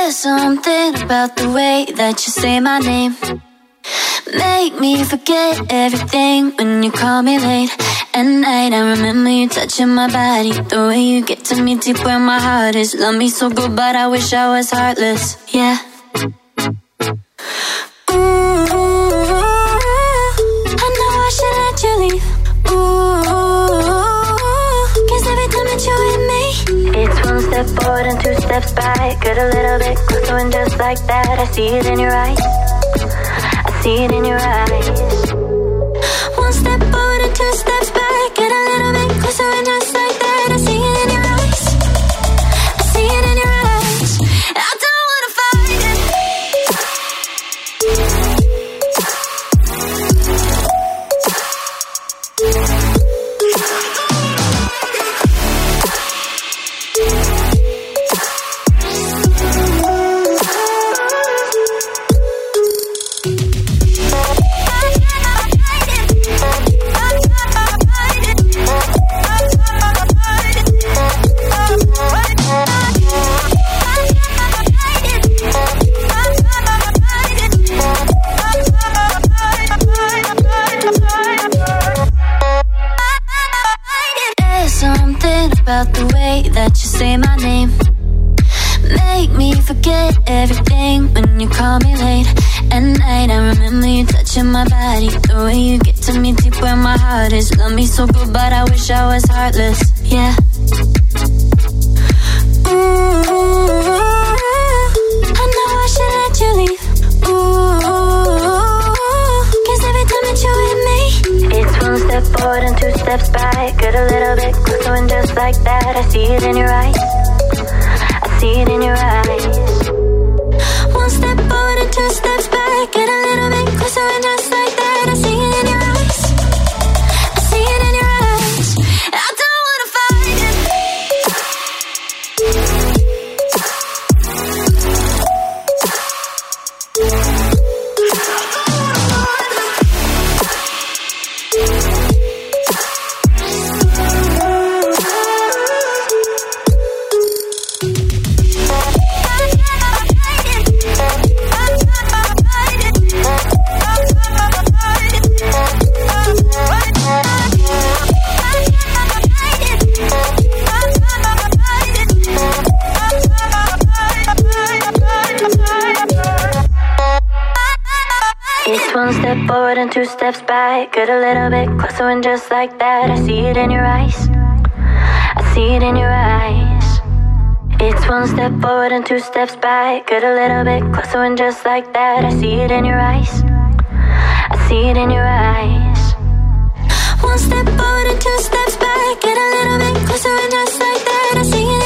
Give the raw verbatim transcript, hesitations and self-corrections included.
There's something about the way that you say my name. Make me forget everything when you call me late at night. I remember you touching my body, the way you get to me deep where my heart is. Love me so good, but I wish I was heartless. Yeah. Ooh, I know I should let you leave. Ooh, 'cause every time that you're with me, it's one step forward and two steps back. Get a little bit closer and just like that, I see it in your eyes. I see it in your eyes. One step forward and two steps back. Get a little bit closer and just like that, I see it in your eyes. I see it in your eyes. I don't wanna fight it. About the way that you say my name. Make me forget everything when you call me late at night. I remember you touching my body, the way you get to me deep where my heart is. Love me so good, but I wish I was heartless. Yeah. Ooh, I know I should let you leave. Ooh, 'cause every time that you're with me, it's one step forward and two steps back. Get a little bit closer and just like that, I see it in your eyes. I see it in your eyes. One step forward and two steps back. Get a little bit closer and just like that, I see it in your eyes. I see it in your eyes. I don't wanna fight it. It's one step forward and two steps back. Get a little bit closer and just like that, I see it in your eyes. I see it in your eyes. It's one step forward and two steps back. Get a little bit closer and just like that, I see it in your eyes. I see it in your eyes. One step forward and two steps back. Get a little bit closer and just like that, I see it.